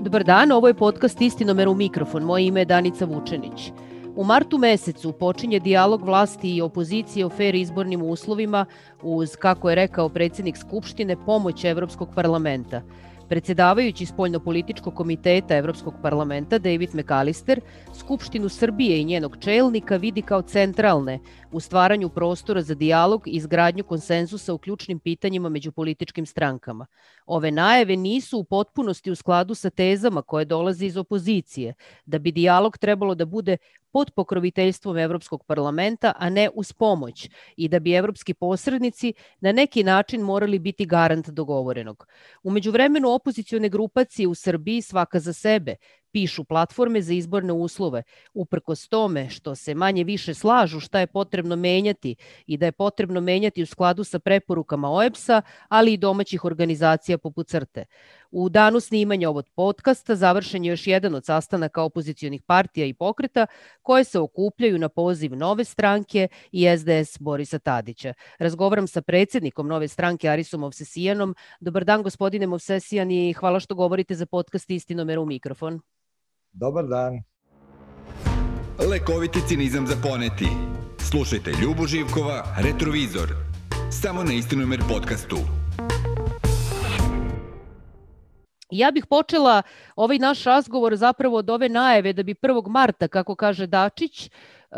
Dobar dan, ovo je podcast Istinomer u mikrofon. Moje ime je Danica Vučenić. U martu mesecu počinje dijalog vlasti i opozicije o fer izbornim uslovima uz, kako je rekao predsjednik Skupštine, pomoć Evropskog parlamenta. Predsedavajući Spoljnopolitičkog komiteta Evropskog parlamenta David McAllister Skupštinu Srbije i njenog čelnika vidi kao centralne u stvaranju prostora za dijalog i izgradnju konsenzusa u ključnim pitanjima među političkim strankama. Ove najave nisu u potpunosti u skladu sa tezama koje dolaze iz opozicije, da bi dijalog trebalo da bude pod pokroviteljstvom Evropskog parlamenta, a ne uz pomoć, i da bi evropski posrednici na neki način morali biti garant dogovorenog. U međuvremenu opozicione grupacije u Srbiji svaka za sebe pišu platforme za izborne uslove, uprkos tome što se manje više slažu šta je potrebno menjati i da je potrebno menjati u skladu sa preporukama OEBS-a, ali i domaćih organizacija poput CRTE. U danu snimanja ovog podcasta završen je još jedan od sastanaka opozicionih partija i pokreta koje se okupljaju na poziv Nove stranke i SDS Borisa Tadića. Razgovaram sa predsjednikom Nove stranke Arisom Movsesijanom. Dobar dan, gospodine Movsesijan, i hvala što govorite za podcast Istinomer u mikrofon. Dobar dan. Lekoviti cinizam za poneti. Slušajte Ljubu Živkova, Retrovizor. Samo na Istinomer podcastu. Ja bih počela ovaj naš razgovor zapravo od ove najave da bi 1. marta, kako kaže Dačić,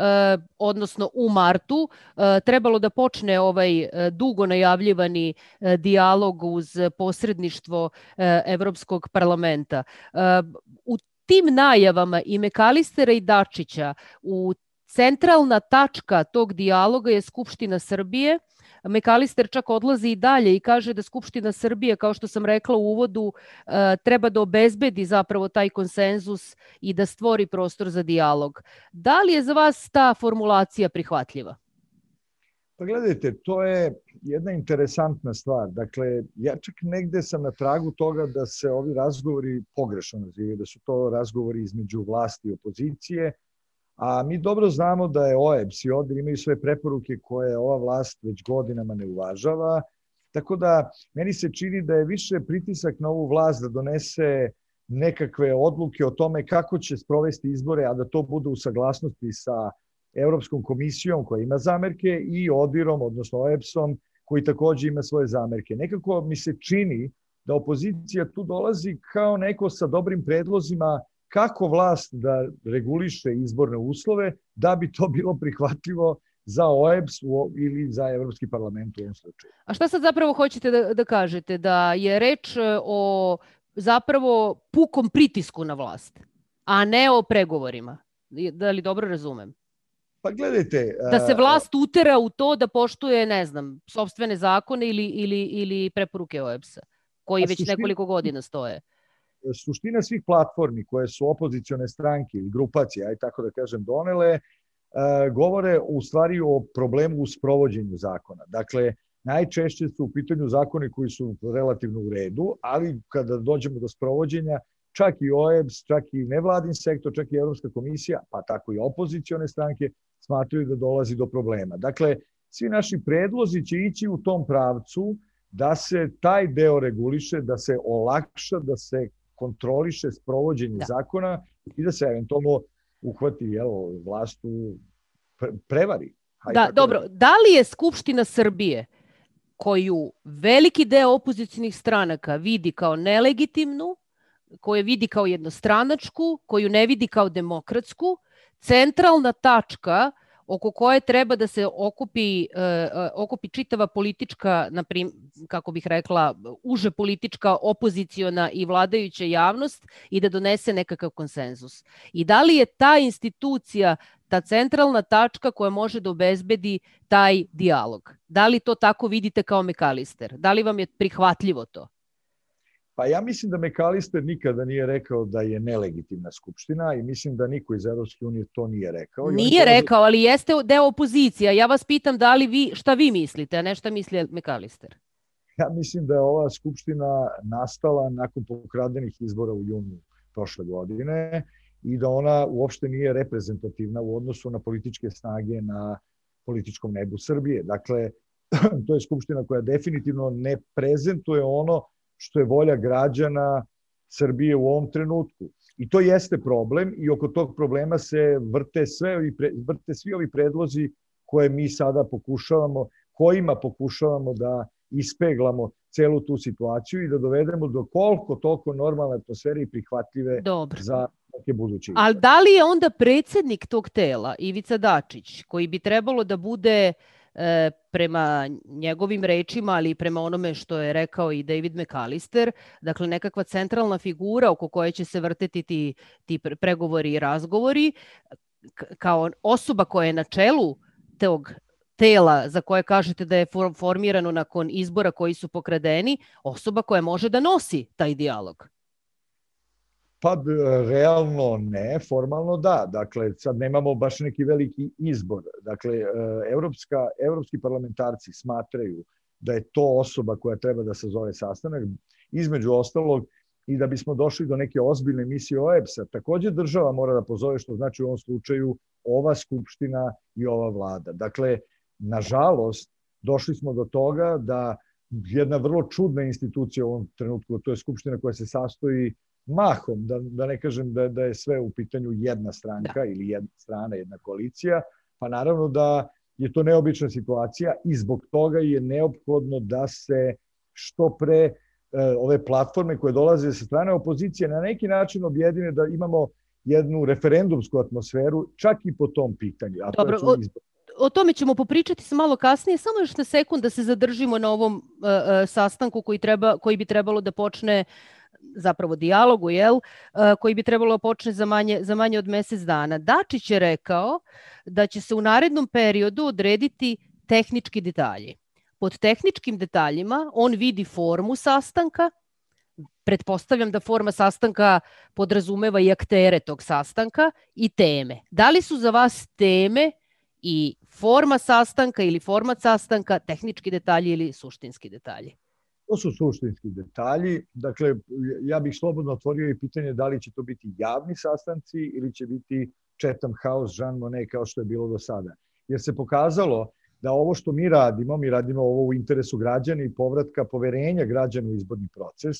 odnosno u martu, trebalo da počne ovaj dugo najavljivani dijalog uz posredništvo Evropskog parlamenta. U tim najavama i McAllistera i Dačića centralna tačka tog dijaloga je Skupština Srbije. McAllister čak odlazi i dalje i kaže da Skupština Srbije, kao što sam rekla u uvodu, treba da obezbedi zapravo taj konsenzus i da stvori prostor za dijalog. Da li je za vas ta formulacija prihvatljiva? Pa gledajte, to je jedna interesantna stvar. Dakle, ja čak negde sam na tragu toga da se ovi razgovori pogrešno nazivaju, da su to razgovori između vlasti i opozicije, a mi dobro znamo da je OEBS i ODIR imaju svoje preporuke koje ova vlast već godinama ne uvažava, tako da meni se čini da je više pritisak na ovu vlast da donese nekakve odluke o tome kako će sprovesti izbore, a da to bude u saglasnosti sa Evropskom komisijom koja ima zamerke i ODIR-om, odnosno OEBS-om, koji takođe ima svoje zamerke. Nekako mi se čini da opozicija tu dolazi kao neko sa dobrim predlozima kako vlast da reguliše izborne uslove da bi to bilo prihvatljivo za OEBS ili za Evropski parlament u ovom slučaju. A šta sad zapravo hoćete da kažete? Da je reč o zapravo pukom pritisku na vlast, a ne o pregovorima? Da li dobro razumem? Pa gledajte... Da se vlast utera u to da poštuje, ne znam, sopstvene zakone ili preporuke OEBS-a, koji već nekoliko godina stoje. Suština svih platformi koje su opozicione stranke ili grupacije, aj tako da kažem, donele, govore u stvari o problemu u sprovođenju zakona. Dakle, najčešće su u pitanju zakoni koji su relativno u redu, ali kada dođemo do sprovođenja, čak i OEBS, čak i nevladin sektor, čak i Evropska komisija, pa tako i opozicione stranke, smatraju da dolazi do problema. Dakle, svi naši predlozi će ići u tom pravcu da se taj deo reguliše, da se olakša, da se kontroliše sprovođenje zakona i da se eventualno uhvati vlast u prevari. Dobro. Da li je Skupština Srbije, koju veliki deo opozicionih stranaka vidi kao nelegitimnu, koju vidi kao jednostranačku, koju ne vidi kao demokratsku, centralna tačka oko koje treba da se okupi čitava politička, kako bih rekla, uže politička, opoziciona i vladajuća javnost i da donese nekakav konsenzus? I da li je ta institucija ta centralna tačka koja može da obezbedi taj dijalog? Da li to tako vidite kao McAllister? Da li vam je prihvatljivo to? Pa ja mislim da McAllister nikada nije rekao da je nelegitimna skupština i mislim da niko iz Evropske unije to nije rekao. Nije rekao, ali jeste deo opozicija. Ja vas pitam šta vi mislite, a ne šta misli McAllister. Ja mislim da je ova skupština nastala nakon pokradenih izbora u junu prošle godine i da ona uopšte nije reprezentativna u odnosu na političke snage na političkom nebu Srbije. Dakle, to je skupština koja definitivno ne prezentuje ono što je volja građana Srbije u ovom trenutku. I to jeste problem i oko tog problema se vrte svi ovi predlozi koje mi sada kojima pokušavamo da ispeglamo celu tu situaciju i da dovedemo do koliko toliko normalne atmosfere i prihvatljive za neke buduće. Ali da li je onda predsjednik tog tela, Ivica Dačić, koji bi trebalo da bude prema njegovim rečima, ali i prema onome što je rekao i David McAllister, dakle nekakva centralna figura oko koje će se vrteti ti pregovori i razgovori, kao osoba koja je na čelu tog tela za koje kažete da je formirano nakon izbora koji su pokradeni, osoba koja može da nosi taj dijalog? Pa realno ne, formalno da. Dakle, sad nemamo baš neki veliki izbor. Dakle, evropski parlamentarci smatraju da je to osoba koja treba da sazove sastanak. Između ostalog, i da bismo došli do neke ozbiljne misije OEBS-a, takođe država mora da pozove, što znači u ovom slučaju ova skupština i ova vlada. Dakle, nažalost, došli smo do toga da jedna vrlo čudna institucija u ovom trenutku, to je skupština koja se sastoji mahom, da ne kažem da je sve u pitanju jedna stranka ili jedna strana, jedna koalicija, pa naravno da je to neobična situacija i zbog toga je neophodno da se što pre ove platforme koje dolaze sa strane opozicije na neki način objedine, da imamo jednu referendumsku atmosferu čak i po tom pitanju. Dobro, o tome ćemo popričati malo kasnije, samo još na sekund da se zadržimo na ovom sastanku koji bi trebalo da počne, zapravo dijalogu, koji bi trebalo da počne za manje od mesec dana. Dačić je rekao da će se u narednom periodu odrediti tehnički detalji. Pod tehničkim detaljima on vidi formu sastanka, pretpostavljam da forma sastanka podrazumeva i aktere tog sastanka i teme. Da li su za vas teme i forma sastanka ili format sastanka tehnički detalji ili suštinski detalji? To su suštinski detalji. Dakle, ja bih slobodno otvorio i pitanje da li će to biti javni sastanci ili će biti Chatham House, Jean Monnet, kao što je bilo do sada. Jer se pokazalo da ovo što mi radimo ovo u interesu građana i povratka poverenja građana u izborni proces,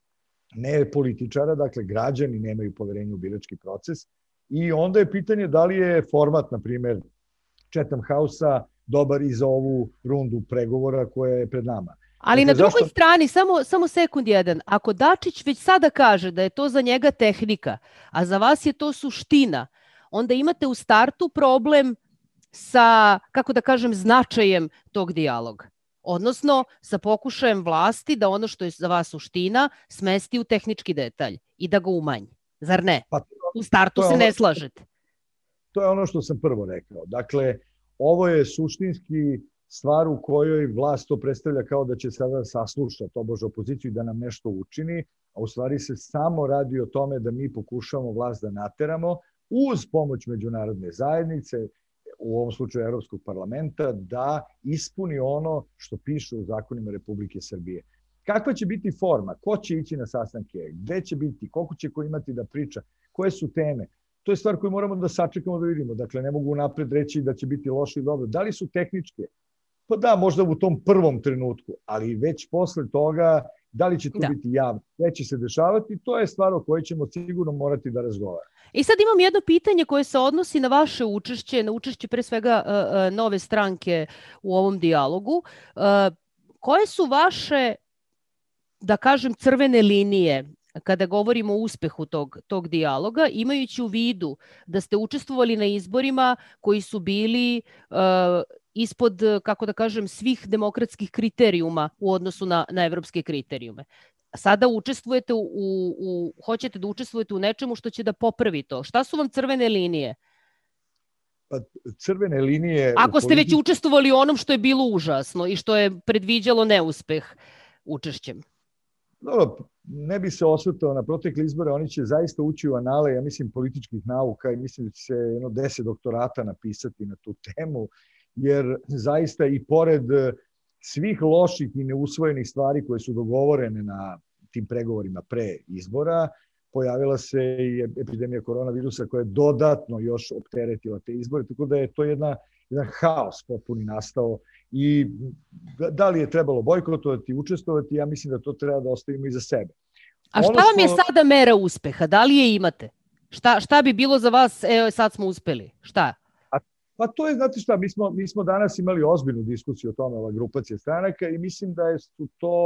ne političara, dakle građani nemaju poverenja u birački proces. I onda je pitanje da li je format, na primjer, Chatham House-a dobar i za ovu rundu pregovora koja je pred nama. Ali na drugoj strani, samo sekund jedan, ako Dačić već sada kaže da je to za njega tehnika, a za vas je to suština, onda imate u startu problem sa, kako da kažem, značajem tog dijaloga. Odnosno, sa pokušajem vlasti da ono što je za vas suština smesti u tehnički detalj i da ga umanji. Zar ne? U startu se ne slažete. To je ono što sam prvo rekao. Dakle, ovo je suštinski stvar u kojoj vlast to predstavlja kao da će sada saslušati tobože opoziciju i da nam nešto učini, a u stvari se samo radi o tome da mi pokušamo vlast da nateramo uz pomoć međunarodne zajednice, u ovom slučaju Evropskog parlamenta, da ispuni ono što piše u zakonima Republike Srbije. Kakva će biti forma? Ko će ići na sastanke? Gde će biti? Koliko će ko imati da priča? Koje su teme? To je stvar koju moramo da sačekamo da vidimo. Dakle, ne mogu napred reći da će biti loše i dobro. Da li su tehničke? Pa da, možda u tom prvom trenutku, ali već posle toga, da li će to biti javno, sve će se dešavati, to je stvar o kojoj ćemo sigurno morati da razgovaramo. I sad imam jedno pitanje koje se odnosi na vaše učešće, na učešće pre svega Nove stranke u ovom dijalogu. Koje su vaše, da kažem, crvene linije kada govorimo o uspehu tog dijaloga, imajući u vidu da ste učestvovali na izborima koji su bili ispod, kako da kažem, svih demokratskih kriterijuma u odnosu na evropske kriterijume. Sada učestvujete hoćete da učestvujete u nečemu što će da popravi to. Šta su vam crvene linije? Pa, crvene linije... Ako ste već učestvovali u onom što je bilo užasno i što je predviđalo neuspeh učešćem. Dobro, ne bi se osvrtao na protekle izbore, oni će zaista ući u anale, ja mislim, političkih nauka i mislim da će se 10 doktorata napisati na tu temu, jer zaista i pored svih loših i neusvojenih stvari koje su dogovorene na tim pregovorima pre izbora, pojavila se i epidemija koronavirusa koja je dodatno još opteretila te izbore, tako da je to jedan haos potpuni nastao i da li je trebalo bojkotovati, učestvovati, ja mislim da to treba da ostavimo iza sebe. A šta vam je sada mera uspeha? Da li je imate? Šta bi bilo za vas, evo sad smo uspeli? Šta? Pa to je, znate šta, mi smo danas imali ozbiljnu diskusiju o tome, ova grupacija stranaka, i mislim da su to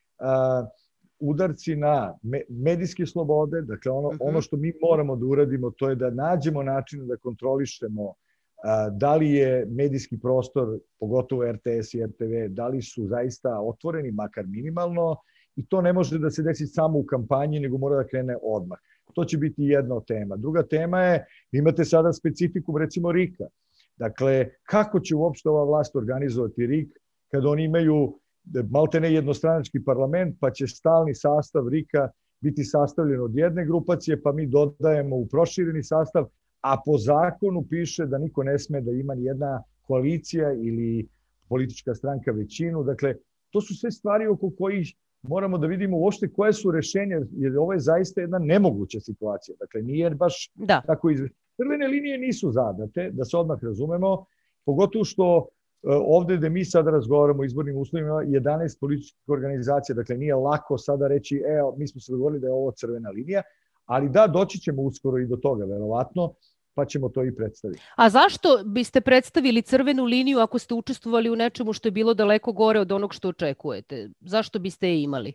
udarci na medijske slobode. Dakle, ono što mi moramo da uradimo, to je da nađemo način da kontrolišemo da li je medijski prostor, pogotovo RTS i RTV, da li su zaista otvoreni, makar minimalno, i to ne može da se desi samo u kampanji, nego mora da krene odmah. To će biti jedna od tema. Druga tema je, imate sada specifikum, recimo, RIK-a. Dakle, kako će uopšte ova vlast organizovati RIK kad oni imaju maltene jednostranački parlament, pa će stalni sastav RIK-a biti sastavljen od jedne grupacije, pa mi dodajemo u prošireni sastav, a po zakonu piše da niko ne sme da ima ni jedna koalicija ili politička stranka većinu. Dakle, to su sve stvari oko kojih moramo da vidimo uopšte koje su rešenja, jer ovo je zaista jedna nemoguća situacija. Dakle, nije baš tako izvešeno. Crvene linije nisu zadate, da se odmah razumemo, pogotovo što ovde gde mi sada razgovaramo o izbornim uslovima 11 političkih organizacija, dakle nije lako sada reći, mi smo se dogovorili da je ovo crvena linija, ali da, doći ćemo uskoro i do toga, verovatno, pa ćemo to i predstaviti. A zašto biste predstavili crvenu liniju ako ste učestvovali u nečemu što je bilo daleko gore od onog što očekujete? Zašto biste je imali?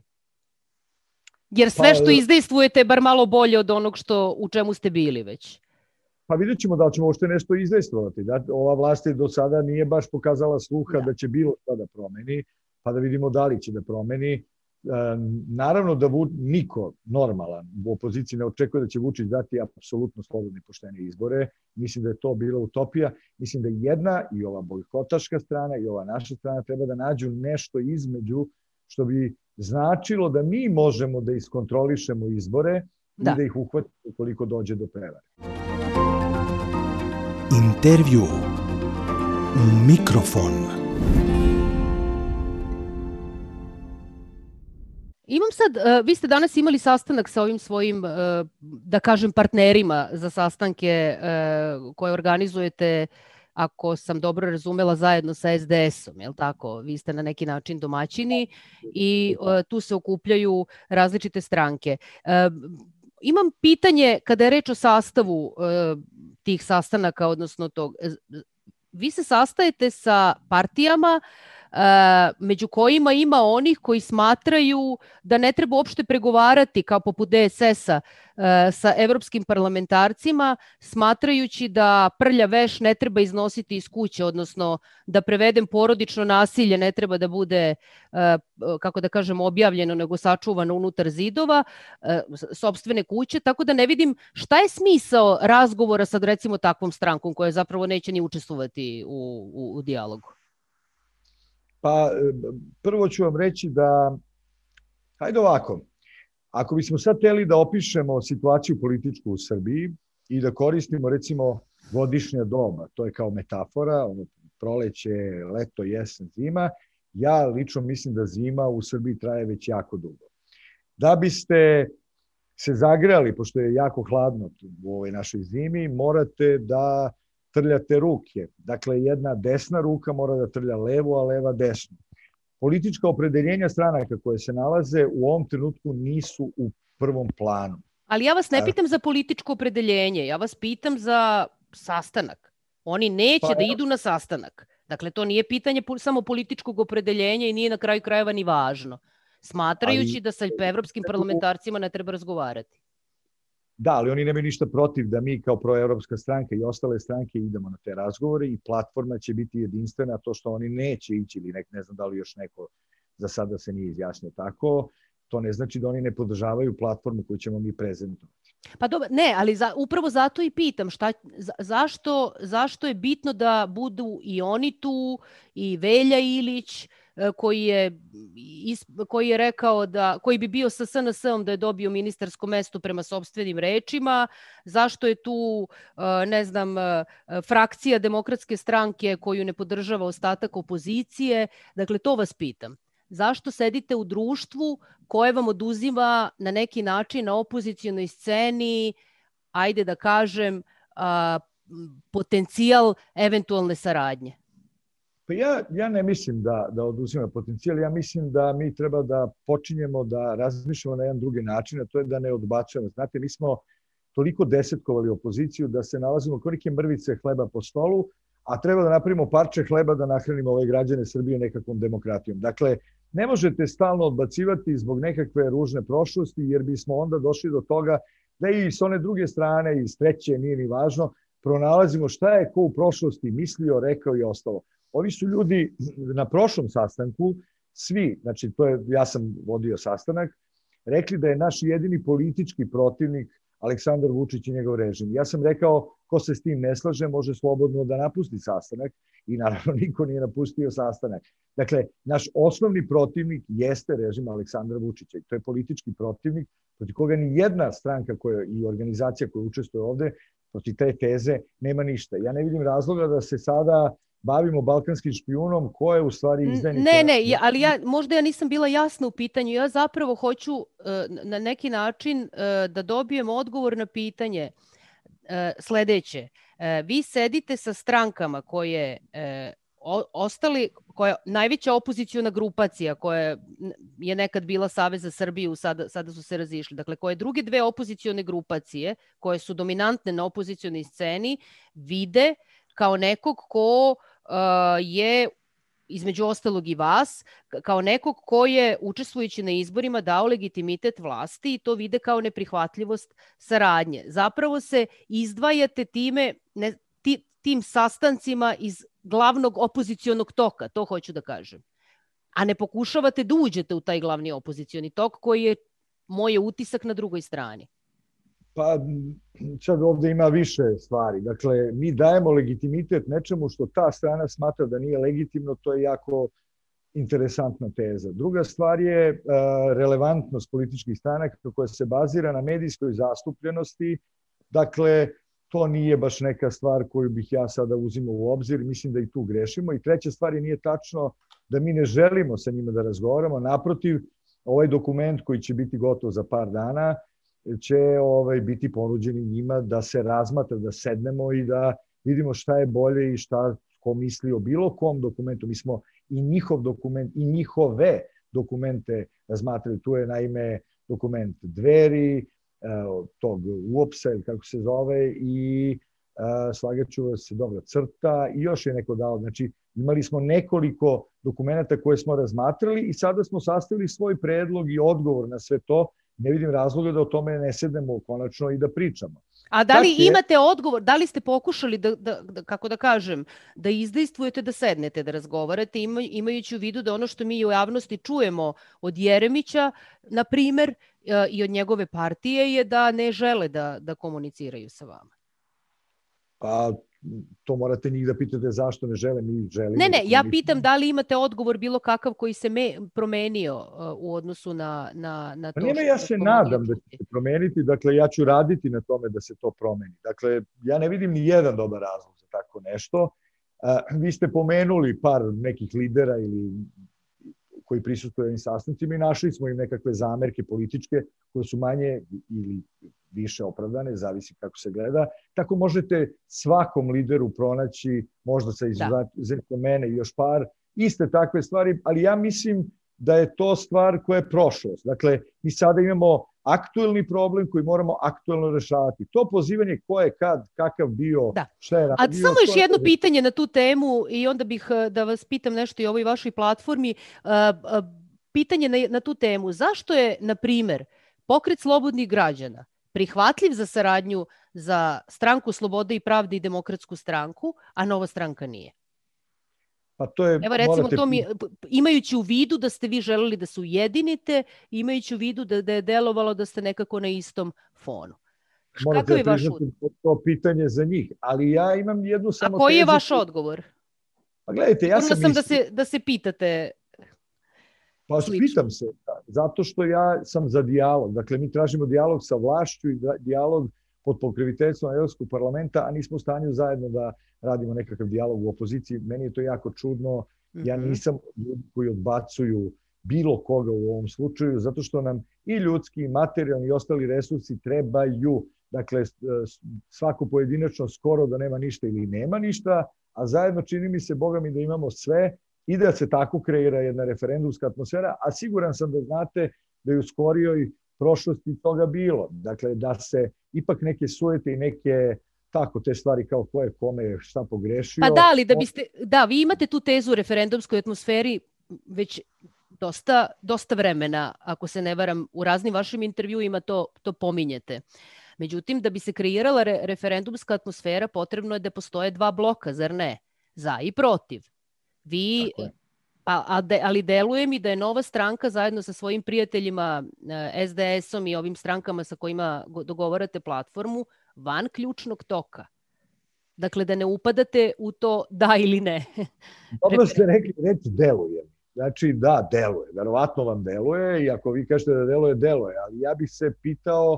Jer sve što izdejstvujete je bar malo bolje od onog u čemu ste bili već. Pa vidjet ćemo da li ćemo uopšte nešto izdejstvovati. Ova vlast do sada nije baš pokazala sluha da će bilo šta da promeni, pa da vidimo da li će da promeni. Naravno da niko normalan u opoziciji ne očekuje da će Vučić dati apsolutno slobodne i poštene izbore. Mislim da je to bila utopija. Mislim da jedna, i ova bojkotaška strana i ova naša strana, treba da nađu nešto između, što bi značilo da mi možemo da iskontrolišemo izbore i da ih uhvatimo ukoliko dođe do prevare. Intervju u mikrofon. Imam sad, vi ste danas imali sastanak sa ovim svojim, da kažem, partnerima za sastanke koje organizujete, ako sam dobro razumela, zajedno sa SDS-om, je li tako? Vi ste na neki način domaćini i tu se okupljaju različite stranke. Imam pitanje kada je reč o sastavu tih sastanaka, odnosno tog. Vi se sastajete sa partijama među kojima ima onih koji smatraju da ne treba uopšte pregovarati kao poput DSS-a sa evropskim parlamentarcima, smatrajući da prlja veš ne treba iznositi iz kuće, odnosno da prevedem porodično nasilje ne treba da bude, kako da kažem, objavljeno, nego sačuvano unutar zidova sopstvene kuće, tako da ne vidim šta je smisao razgovora sa, recimo, takvom strankom koja zapravo neće ni učestvovati u dijalogu. Pa prvo ću vam reći da, hajde ovako, ako bismo sad hteli da opišemo situaciju političku u Srbiji i da koristimo recimo godišnja doba, to je kao metafora, proleće, leto, jesen, zima, ja lično mislim da zima u Srbiji traje već jako dugo. Da biste se zagrejali, pošto je jako hladno u ovoj našoj zimi, morate da trljate ruke. Dakle, jedna desna ruka mora da trlja levo, a leva desno. Politička opredeljenja stranaka koje se nalaze u ovom trenutku nisu u prvom planu. Ali ja vas ne pitam za političko opredeljenje, ja vas pitam za sastanak. Oni neće da idu na sastanak. Dakle, to nije pitanje samo političkog opredeljenja i nije na kraju krajeva ni važno. Smatrajući da sa evropskim parlamentarcima ne treba razgovarati. Da, ali oni nemaju ništa protiv da mi kao proevropska stranka i ostale stranke idemo na te razgovore i platforma će biti jedinstvena, to što oni neće ići ili ne znam da li još neko za sada se nije izjasnio tako, to ne znači da oni ne podržavaju platformu koju ćemo mi prezentovati. Pa dobro, ne, ali upravo zato i pitam, zašto je bitno da budu i oni tu, i Velja Ilić, koji je rekao koji bi bio sa SNS-om da je dobio ministarsko mesto prema sopstvenim rečima, zašto je tu, ne znam, frakcija Demokratske stranke koju ne podržava ostatak opozicije, dakle to vas pitam. Zašto sedite u društvu koje vam oduzima na neki način na opozicionoj sceni, ajde da kažem, potencijal eventualne saradnje? Pa ja ne mislim da oduzima potencijal, ja mislim da mi treba da počinjemo da razmišljamo na jedan drugi način, a to je da ne odbacujemo. Znate, mi smo toliko desetkovali opoziciju da se nalazimo kao neke mrvice hleba po stolu, a treba da napravimo parče hleba da nahranimo ove građane Srbije nekakvom demokratijom. Dakle, ne možete stalno odbacivati zbog nekakve ružne prošlosti, jer bismo onda došli do toga da i s one druge strane, i s treće, nije ni važno, pronalazimo šta je ko u prošlosti mislio, rekao i ostalo. Ovi su ljudi na prošlom sastanku, svi, znači ja sam vodio sastanak, rekli da je naš jedini politički protivnik Aleksandar Vučić i njegov režim. Ja sam rekao, ko se s tim ne slaže, može slobodno da napusti sastanak i naravno niko nije napustio sastanak. Dakle, naš osnovni protivnik jeste režim Aleksandra Vučića i to je politički protivnik protiv koga ni jedna stranka i organizacija koja učestvuje ovde protiv te teze nema ništa. Ja ne vidim razloga da se sada bavimo balkanskim špijunom ko je u stvari izdajnik. Ne, ali možda ja nisam bila jasna u pitanju. Ja zapravo hoću na neki način da dobijem odgovor na pitanje sledeće. Vi sedite sa strankama koje koja najveća opoziciona grupacija koja je nekad bila Savez za Srbiju, sada su se razišli. Dakle, koje druge dve opozicione grupacije koje su dominantne na opozicionoj sceni vide kao nekog ko je, između ostalog i vas, kao nekog ko je učestvujući na izborima dao legitimitet vlasti i to vide kao neprihvatljivost saradnje. Zapravo se izdvajate tim sastancima iz glavnog opozicionog toka, to hoću da kažem. A ne pokušavate da uđete u taj glavni opozicioni tok koji je moj utisak na drugoj strani. Pa sad ovde ima više stvari. Dakle, mi dajemo legitimitet nečemu što ta strana smatra da nije legitimno, to je jako interesantna teza. Druga stvar je relevantnost političkih stranaka koja se bazira na medijskoj zastupljenosti. Dakle, to nije baš neka stvar koju bih ja sada uzimao u obzir. Mislim da i tu grešimo. I treća stvar je, nije tačno da mi ne želimo sa njima da razgovaramo. Naprotiv, ovaj dokument koji će biti gotov za par dana će biti ponuđeni njima da se razmatra, da sednemo i da vidimo šta je bolje i šta ko misli o bilo kom dokumentu. Mi smo i njihov dokument i njihove dokumente razmatrali. Tu je naime dokument Dveri, tog UOPS-a ili kako se zove, i slagaću se, dobra, Crta i još je neko dao. Znači, imali smo nekoliko dokumenta koje smo razmatrali i sada smo sastavili svoj predlog i odgovor na sve to. Ne vidim razloga da o tome ne sednemo konačno i da pričamo. A da li imate odgovor, da li ste pokušali kako da kažem, da izdejstvujete da sednete, da razgovarate, imajući u vidu da ono što mi u javnosti čujemo od Jeremića, na primer, i od njegove partije, je da ne žele da komuniciraju sa vama? Pa to morate njih da pitate zašto ne žele, mi želimo. Ne, ja pitam da li imate odgovor bilo kakav koji se promenio u odnosu na to. Pa ja se nadam da će se promeniti, dakle ja ću raditi na tome da se to promeni. Dakle, ja ne vidim ni jedan dobar razlog za tako nešto. Vi ste pomenuli par nekih lidera ili koji prisustuju ovim sastancima i našli smo im nekakve zamerke političke koje su manje ili više opravdane, zavisi kako se gleda. Tako možete svakom lideru pronaći, možda sa izuzetkom mene i još par, iste takve stvari, ali ja mislim da je to stvar koja je prošlost. Dakle, mi sada imamo aktuelni problem koji moramo aktuelno rešavati. To pozivanje ko je kad, kakav bio, šta je radio. A samo još jedno pitanje na tu temu i onda bih da vas pitam nešto i o ovoj vašoj platformi. Pitanje na tu temu. Zašto je, na primer, Pokret slobodnih građana prihvatljiv za saradnju za Stranku slobode i pravde i Demokratsku stranku, a Nova stranka nije? Pa to je, evo recimo to imajući u vidu da ste vi želeli da se ujedinite, imajući u vidu da je delovalo da ste nekako na istom fonu. Morate da priznati to pitanje za njih, ali ja imam jednu samo tezu. A koji je vaš odgovor? Pa gledajte, ja sam da se pitate. Pa pitam se, zato što ja sam za dijalog. Dakle, mi tražimo dijalog sa vlašću i dijalog pod pokroviteljstvom Evropskog parlamenta, a nismo u stanju zajedno da radimo nekakav dijalog u opoziciji. Meni je to jako čudno. Ja nisam ljudi koji odbacuju bilo koga u ovom slučaju, zato što nam i ljudski, i materijalni i ostali resursi trebaju. Dakle, svako pojedinačno skoro da nema ništa ili nema ništa, a zajedno čini mi se, Boga mi, da imamo sve i da se tako kreira jedna referendumska atmosfera, a siguran sam da znate da je u skorijoj prošlosti toga bilo. Dakle, da se ipak neke sujete i neke tako te stvari kao ko je kome šta pogrešio. Pa da, ali da, vi imate tu tezu u referendumskoj atmosferi već dosta vremena, ako se ne varam, u raznim vašim intervjuima to pominjete. Međutim, da bi se kreirala referendumska atmosfera, potrebno je da postoje dva bloka, zar ne? Za i protiv. Vi, ali deluje mi da je Nova stranka zajedno sa svojim prijateljima SDS-om i ovim strankama sa kojima dogovarate platformu van ključnog toka. Dakle, da ne upadate u to da ili ne. Dobro ste rekli, reći deluje. Znači, da, deluje. Verovatno vam deluje i ako vi kažete da deluje. Ali ja bih se pitao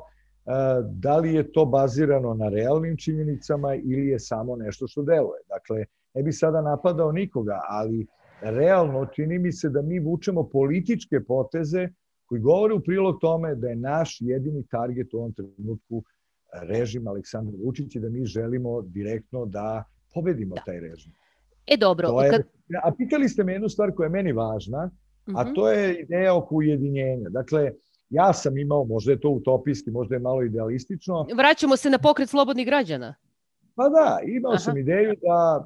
da li je to bazirano na realnim činjenicama ili je samo nešto što deluje. Dakle, ne bih sada napadao nikoga, ali realno čini mi se da mi vučemo političke poteze koji govore u prilog tome da je naš jedini target u ovom trenutku režim Aleksandra Vučića i da mi želimo direktno da pobedimo taj režim. Dobro. A pitali ste me jednu stvar koja je meni važna, a to je ideja oko ujedinjenja. Dakle, ja sam imao, možda je to utopijski, možda je malo idealistično. Vraćamo se na pokret slobodnih građana. Pa da, imao sam ideju da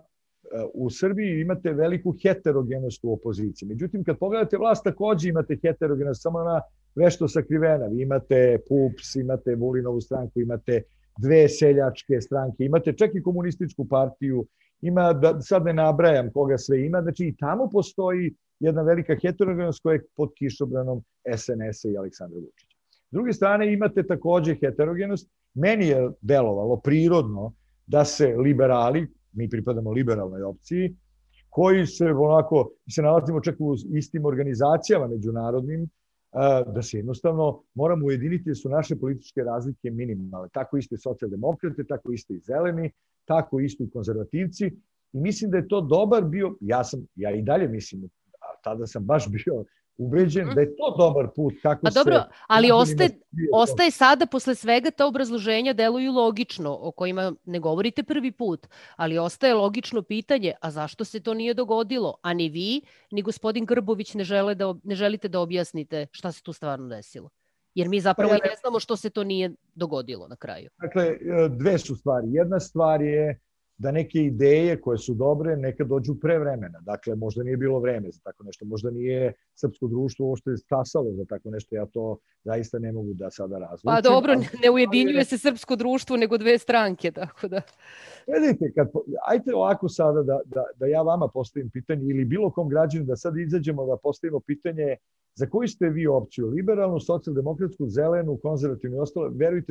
u Srbiji imate veliku heterogenost u opoziciji. Međutim, kad pogledate vlast, takođe imate heterogenost, samo ona vešto sakrivena. Vi imate PUPS, imate Vulinovu stranku, imate dve seljačke stranke, imate čak i komunističku partiju, ima, da sad ne nabrajam koga sve ima, znači i tamo postoji jedna velika heterogenost koja je pod kišobranom SNS-a i Aleksandra Vučića. S druge strane imate takođe heterogenost. Meni je delovalo prirodno da se liberali, mi pripadamo liberalnoj opciji, koji se onako, se nalazimo čak u istim organizacijama međunarodnim, da se jednostavno moramo ujediniti jer su naše političke razlike minimalne. Tako isto i socijaldemokrate, tako isto i zeleni, tako isto i konzervativci. I mislim da je to dobar bio, ja i dalje mislim, a tada sam baš bio ubeđen da je to dobar put kako se... Dobro, ali ostaje sada posle svega ta obrazloženja deluju logično, o kojima ne govorite prvi put, ali ostaje logično pitanje, a zašto se to nije dogodilo? A ni vi, ni gospodin Grbović ne želite da objasnite šta se tu stvarno desilo. Jer mi zapravo i ne znamo što se to nije dogodilo na kraju. Dakle, dve su stvari. Jedna stvar je da neke ideje koje su dobre nekad dođu pre vremena. Dakle, možda nije bilo vreme za tako nešto, možda nije srpsko društvo uopšte stasalo za tako nešto, ja to zaista ne mogu da sada razlučim. Pa dobro, ne ujedinjuje se srpsko društvo nego dve stranke, tako da... Vidite, ajte ovako sada da ja vama postavim pitanje ili bilo kom građanu da sad izađemo da postavimo pitanje za koju ste vi opciju, liberalnu, socijaldemokratsku, zelenu, konzervativnu i ostalo, verujte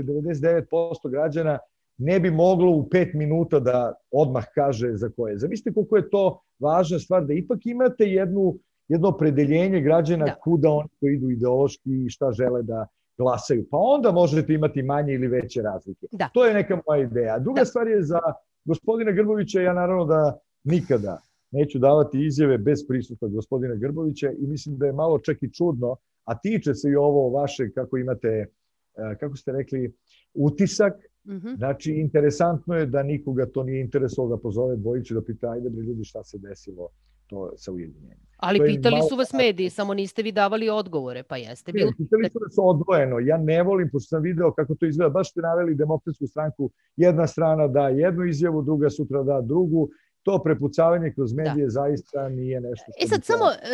99% građana ne bi moglo u 5 minuta da odmah kaže za koje. Zamislite koliko je to važna stvar, da ipak imate jedno opredeljenje građana kuda oni koji idu ideološki i šta žele da glasaju. Pa onda možete imati manje ili veće razlike. Da. To je neka moja ideja. Druga stvar je za gospodina Grbovića, ja naravno da nikada neću davati izjave bez prisustva gospodina Grbovića i mislim da je malo čak i čudno, a tiče se i ovo vaše, kako imate, kako ste rekli, utisak. Znači, interesantno je da nikoga to nije interesovalo da pozove Bojiću da pita, ajde bre ljudi šta se desilo to sa ujedinjenjem. Ali pitali su vas mediji, samo niste vi davali odgovore, pa jeste bilo... Pitali su vas odvojeno, ja ne volim, pošto sam video kako to izgleda, baš ste naveli Demokratsku stranku, jedna strana da jednu izjavu, druga sutra da drugu, to prepucavanje kroz medije zaista nije nešto što... Sad,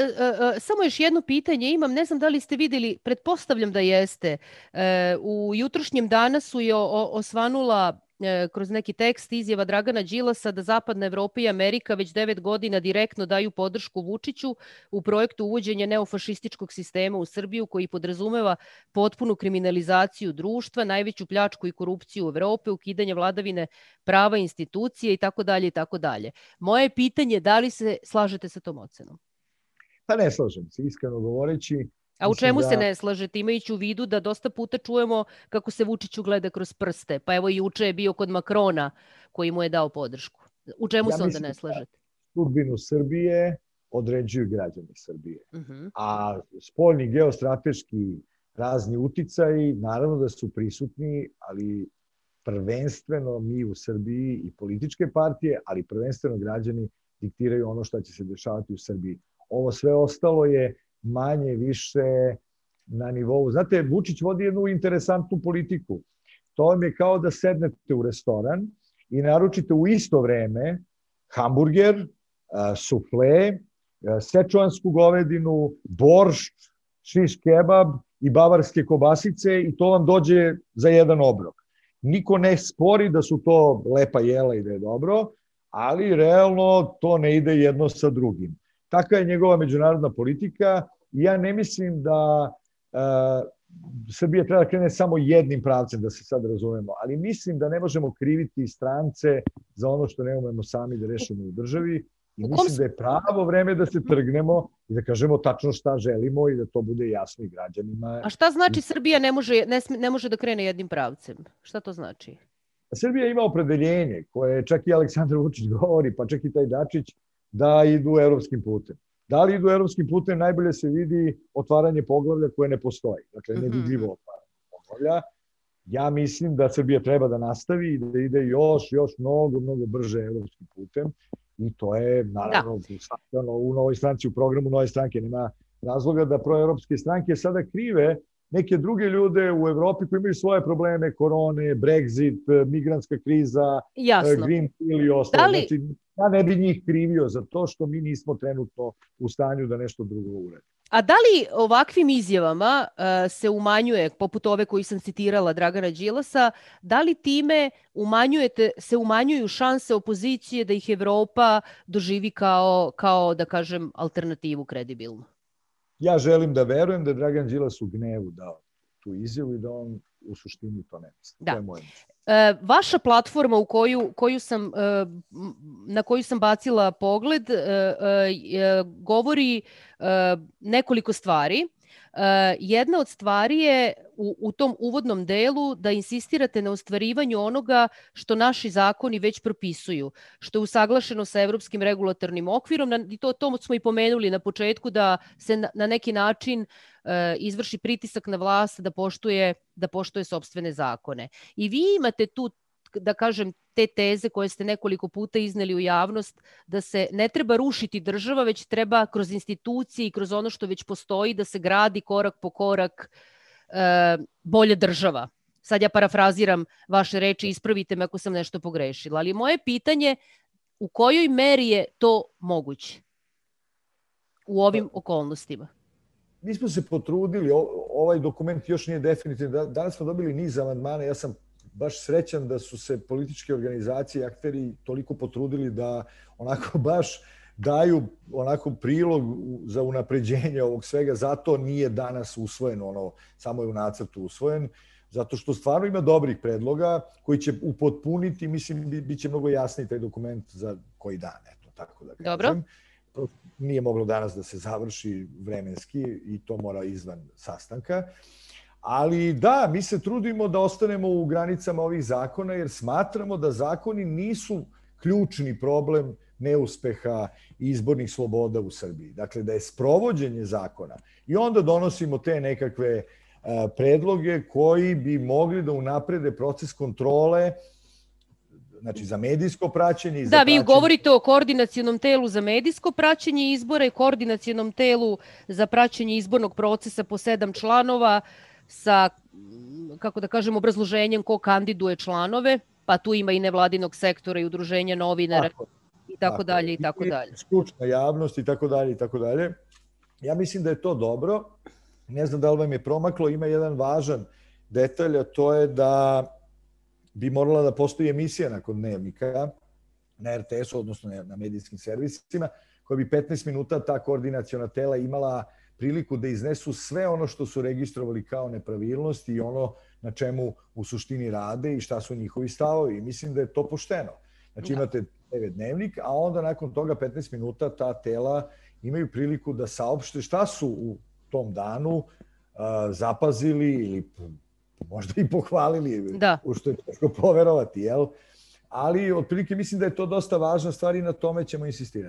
samo još jedno pitanje imam, ne znam da li ste videli, pretpostavljam da jeste, u jutrošnjem Danasu je osvanula kroz neki tekst izjava Dragana Đilasa da Zapadna Evropa i Amerika već 9 godina direktno daju podršku Vučiću u projektu uvođenja neofašističkog sistema u Srbiju koji podrazumeva potpunu kriminalizaciju društva, najveću pljačku i korupciju u Evrope, ukidanje vladavine prava, institucije itd. itd. Moje pitanje je da li se slažete sa tom ocenom? Pa ne slažem se, iskreno govoreći. A u čemu se ne slažete, imajući u vidu da dosta puta čujemo kako se Vučiću gleda kroz prste? Pa evo juče je bio kod Makrona koji mu je dao podršku. U čemu se onda ne slažete? Sudbinu Srbije određuju građani Srbije. A spoljni geostrateški razni uticaji, naravno da su prisutni, ali prvenstveno mi u Srbiji i političke partije, ali prvenstveno građani diktiraju ono što će se dešavati u Srbiji. Ovo sve ostalo je manje više na nivou. Znate, Vučić vodi jednu interesantnu politiku. To vam je kao da sednete u restoran i naručite u isto vreme hamburger, sufle, sečuansku govedinu, boršč, šiš kebab i bavarske kobasice i to vam dođe za jedan obrok. Niko ne spori da su to lepa jela i da je dobro, ali realno to ne ide jedno sa drugim. Taka je njegova međunarodna politika i ja ne mislim da Srbija treba da krene samo jednim pravcem, da se sad razumemo, ali mislim da ne možemo kriviti strance za ono što ne umemo sami da rešimo u državi i mislim da je pravo vreme da se trgnemo i da kažemo tačno šta želimo i da to bude jasno i građanima. A šta znači Srbija ne može da krene jednim pravcem? Šta to znači? Srbija ima opredeljenje koje čak i Aleksandar Vučić govori, pa čak i taj Dačić, da idu evropskim putem. Da li idu evropskim putem, najbolje se vidi otvaranje poglavlja koje ne postoji. Dakle, nevidljivo otvaranje poglavlja. Ja mislim da Srbija treba da nastavi i da ide još mnogo brže evropskim putem. I to je, naravno, u Novoj stranci, u programu Nove stranke. Nema razloga da proevropske stranke sada krive neke druge ljude u Evropi koji imaju svoje probleme, korone, Brexit, migrantska kriza, Green Deal i ostalo. Znači, ja ne bi njih krivio za to što mi nismo trenutno u stanju da nešto drugo uradimo. A da li ovakvim izjavama se umanjuje, poput ove koju sam citirala Dragana Đilasa, da li time se umanjuju šanse opozicije da ih Evropa doživi kao da kažem, alternativu kredibilnu? Ja želim da verujem da je Dragan Đilas u gnevu dao tu izjavu i da on u suštini to ne misli. Da. To je moje mišljenje. Vaša platforma na koju sam bacila pogled govori nekoliko stvari. Jedna od stvari je u tom uvodnom delu da insistirate na ostvarivanju onoga što naši zakoni već propisuju, što je usaglašeno sa Evropskim regulatornim okvirom. I to smo i pomenuli na početku, da se na neki način izvrši pritisak na vlast da poštuje sopstvene zakone. I vi imate tu, da kažem, te teze koje ste nekoliko puta izneli u javnost, da se ne treba rušiti država, već treba kroz institucije i kroz ono što već postoji da se gradi korak po korak bolja država. Sad ja parafraziram vaše reči, ispravite me ako sam nešto pogrešila. Ali moje pitanje, u kojoj meri je to moguće u ovim okolnostima? Mi smo se potrudili, ovaj dokument još nije definitivan. Danas smo dobili niz amandmana, ja sam baš srećan da su se političke organizacije i akteri toliko potrudili da onako baš daju onako prilog za unapređenje ovog svega. Zato nije danas usvojen, samo je u nacrtu usvojen, zato što stvarno ima dobrih predloga koji će upotpuniti, mislim, bit će mnogo jasniji taj dokument za koji dan, eto, tako da kažem. Dobro. Nije moglo danas da se završi vremenski i to mora izvan sastanka. Ali da, mi se trudimo da ostanemo u granicama ovih zakona jer smatramo da zakoni nisu ključni problem neuspeha i izbornih sloboda u Srbiji. Dakle, da je sprovođenje zakona i onda donosimo te nekakve predloge koji bi mogli da unaprede proces kontrole, znači za medijsko praćenje. Da, vi govorite o koordinacionom telu za medijsko praćenje izbora i koordinacionom telu za praćenje izbornog procesa po 7 članova sa, kako da kažem, obrazloženjem ko kandiduje članove, pa tu ima i nevladinog sektora i udruženja novinara i tako dalje i tako dalje. Stručna javnost i tako dalje i tako dalje. Ja mislim da je to dobro. Ne znam da li vam je promaklo, ima jedan važan detalj, a to je da bi morala da postoji emisija nakon dnevnika na RTS-u, odnosno na medijskim servisima, koja bi 15 minuta ta koordinaciona tela imala priliku da iznesu sve ono što su registrovali kao nepravilnosti i ono na čemu u suštini rade i šta su njihovi stavovi. Mislim da je to pošteno. Znači imate TV dnevnik, a onda nakon toga 15 minuta ta tela imaju priliku da saopšte šta su u tom danu zapazili ili možda i pohvalili, u što je teško poverovati, jel? Ali otprilike mislim da je to dosta važna stvar i na tome ćemo insistirati.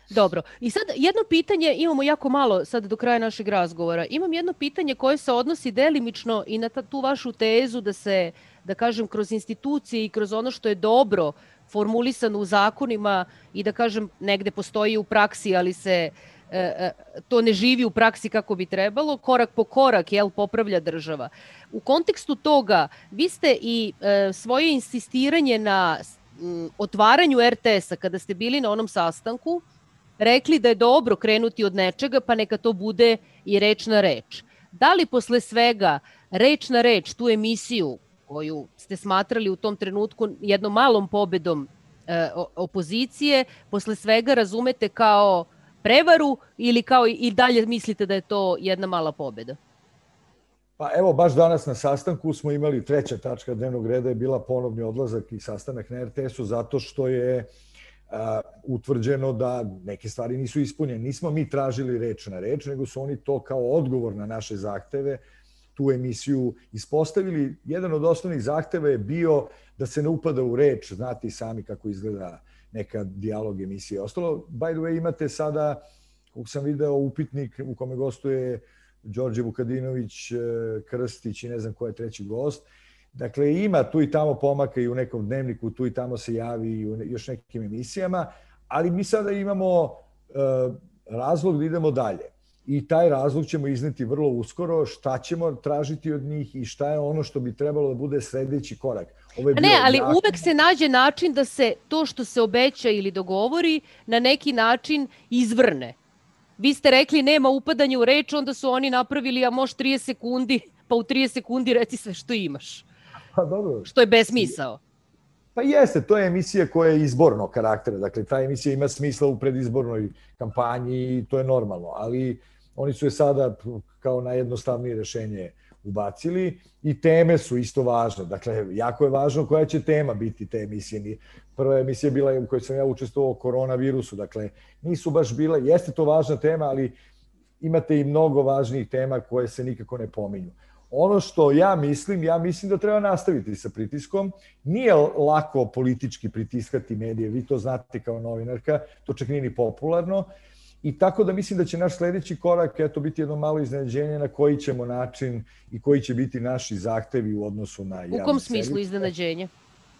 Dobro. I sad jedno pitanje, imamo jako malo sad do kraja našeg razgovora. Imam jedno pitanje koje se odnosi delimično i na tu vašu tezu da se, da kažem, kroz institucije i kroz ono što je dobro formulisano u zakonima i da kažem negde postoji u praksi, ali se to ne živi u praksi kako bi trebalo, korak po korak, popravlja država. U kontekstu toga, vi ste i svoje insistiranje na otvaranju RTS-a, kada ste bili na onom sastanku, rekli da je dobro krenuti od nečega, pa neka to bude i reč na reč. Da li posle svega reč na reč, tu emisiju koju ste smatrali u tom trenutku jednom malom pobedom opozicije, posle svega razumete kao prevaru ili kao i dalje mislite da je to jedna mala pobeda? Pa evo, baš danas na sastanku smo imali 3. tačka dnevnog reda je bila ponovni odlazak i sastanak na RTS-u zato što je utvrđeno da neke stvari nisu ispunjene. Nismo mi tražili reč na reč, nego su oni to kao odgovor na naše zahteve tu emisiju ispostavili. Jedan od osnovnih zahteva je bio da se ne upada u reč, znate i sami kako izgleda neka dijalog emisije. Ostalo, by the way, imate sada, kako sam video, upitnik u kome gostuje Đorđe Vukadinović, Krstić i ne znam ko je treći gost. Dakle, ima tu i tamo pomaka i u nekom dnevniku, tu i tamo se javi i u još nekim emisijama, ali mi sada imamo razlog da idemo dalje. I taj razlog ćemo izneti vrlo uskoro, šta ćemo tražiti od njih i šta je ono što bi trebalo da bude sledeći korak. Ali uvek se nađe način da se to što se obeća ili dogovori na neki način izvrne. Vi ste rekli nema upadanja u reč, onda su oni napravili, a može 30 sekundi, pa u 30 sekundi reci sve što imaš. Pa dobro. Što je besmisao. Pa jeste, to je emisija koja je izbornog karaktera. Dakle, ta emisija ima smisla u predizbornoj kampanji i to je normalno. Ali oni su je sada kao najjednostavnije rešenje ubacili i teme su isto važne. Dakle, jako je važno koja će tema biti te emisije. Prva emisija bila u kojoj sam ja učestvovao o koronavirusu. Dakle, nisu baš bile, jeste to važna tema, ali imate i mnogo važnijih tema koje se nikako ne pominju. Ono što ja mislim da treba nastaviti sa pritiskom. Nije lako politički pritiskati medije, vi to znate kao novinarka, to čak nije ni popularno. I tako da mislim da će naš sledeći korak biti jedno malo iznenađenje na koji ćemo način i koji će biti naši zahtevi u odnosu na javni servis. U kom smislu iznenađenje?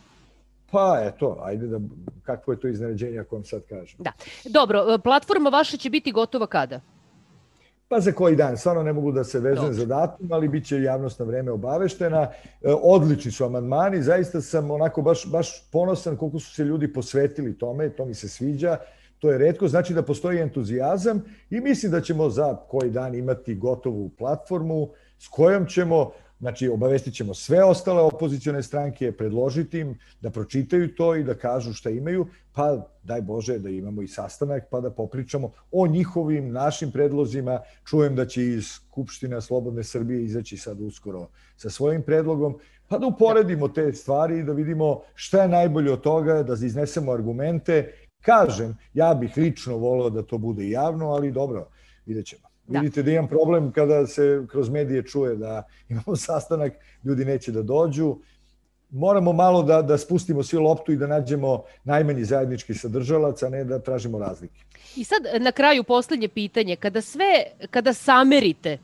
Pa eto, ajde da, kakvo je to iznenađenje ako vam sad kažem. Da. Dobro, platforma vaša će biti gotova kada? Pa za koji dan, stvarno ne mogu da se vezujem za datum, ali bit će javnost na vreme obaveštena. Odlični su amandmani, zaista sam onako baš ponosan koliko su se ljudi posvetili tome, to mi se sviđa, to je retko, znači da postoji entuzijazam i mislim da ćemo za koji dan imati gotovu platformu s kojom ćemo, znači obavestit ćemo sve ostale opozicione stranke, predložiti im da pročitaju to i da kažu šta imaju, pa daj Bože da imamo i sastanak pa da popričamo o njihovim, našim predlozima. Čujem da će iz Skupština Slobodne Srbije izaći sad uskoro sa svojim predlogom, pa da uporedimo te stvari i da vidimo šta je najbolje od toga, da iznesemo argumente. Kažem, ja bih lično voleo da to bude javno, ali dobro, vidjet ćemo. Vidite da imam problem kada se kroz medije čuje da imamo sastanak, ljudi neće da dođu. Moramo malo da spustimo svi loptu i da nađemo najmanji zajednički sadržalac, a ne da tražimo razlike. I sad na kraju poslednje pitanje. Kada samerite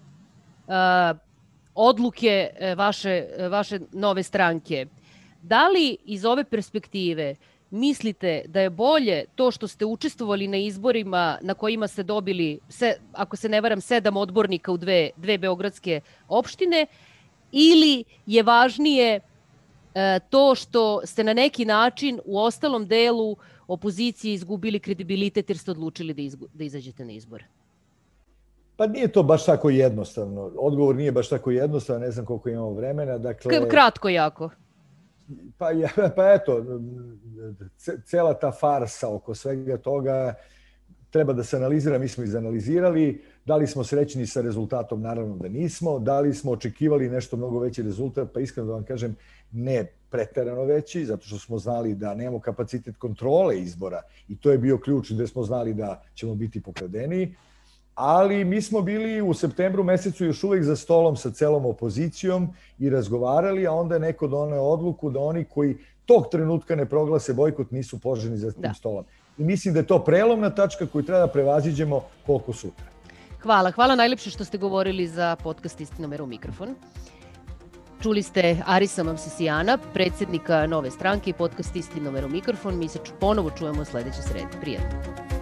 odluke vaše nove stranke, da li iz ove perspektive mislite da je bolje to što ste učestvovali na izborima na kojima ste dobili, ako se ne varam, 7 odbornika u dve beogradske opštine, ili je važnije to što ste na neki način u ostalom delu opozicije izgubili kredibilitet jer ste odlučili da izađete na izbore? Pa nije to baš tako jednostavno. Odgovor nije baš tako jednostavan, ne znam koliko imamo vremena. Dakle, kratko jako. Pa eto, cela ta farsa oko svega toga treba da se analizira, mi smo izanalizirali. Da li smo srećni sa rezultatom? Naravno da nismo. Da li smo očekivali nešto mnogo veći rezultat? Pa iskreno da vam kažem, ne preterano veći, zato što smo znali da nemamo kapacitet kontrole izbora i to je bio ključ gde smo znali da ćemo biti pokradeni. Ali mi smo bili u septembru mesecu još uvek za stolom sa celom opozicijom i razgovarali, a onda je neko doneo odluku da oni koji tog trenutka ne proglase bojkot nisu poželjni za tim stolom. I mislim da je to prelomna tačka koju treba da prevaziđemo koliko sutra. Hvala najlepše što ste govorili za podcast Istinomer u mikrofon. Čuli ste Arisa Mamsisijana, predsjednika Nove stranke i podcast Istinomer u mikrofon. Mi se ponovo čujemo sledeće srede. Prijatno.